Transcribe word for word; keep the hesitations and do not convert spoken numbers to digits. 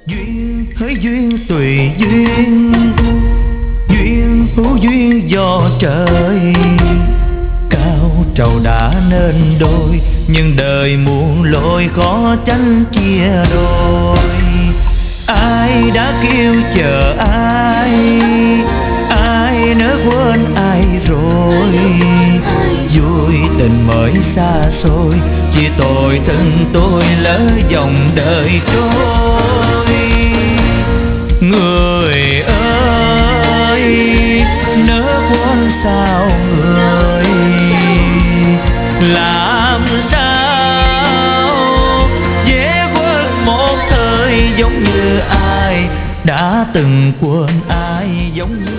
Duyên hỡi duyên tùy duyên, duyên hữu duyên do trời. Cao trầu đã nên đôi, nhưng đời muôn lối khó tránh chia đôi. Ai đã kêu chờ ai, ai nỡ quên ai rồi. Vui tình mới xa xôi, chỉ tội thân tôi lỡ dòng đời trôi. Người ơi nỡ quên sao người, làm sao dễ quên một thời giống như ai đã từng quên ai giống như